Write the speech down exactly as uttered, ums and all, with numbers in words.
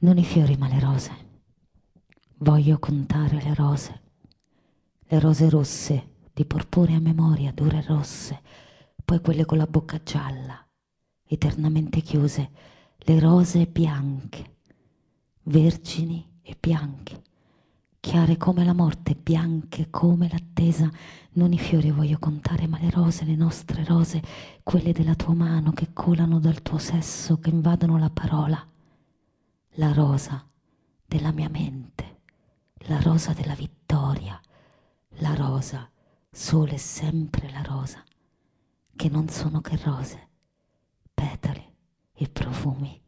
Non i fiori ma le rose. Voglio contare le rose, le rose rosse, di porpore a memoria, dure e rosse, poi quelle con la bocca gialla, eternamente chiuse, le rose bianche, vergini e bianche, chiare come la morte, bianche come l'attesa. Non i fiori voglio contare, ma le rose, le nostre rose, quelle della tua mano che colano dal tuo sesso, che invadono la parola, la rosa della mia mente, la rosa della vittoria, la rosa, solo e sempre la rosa, che non sono che rose, petali e profumi.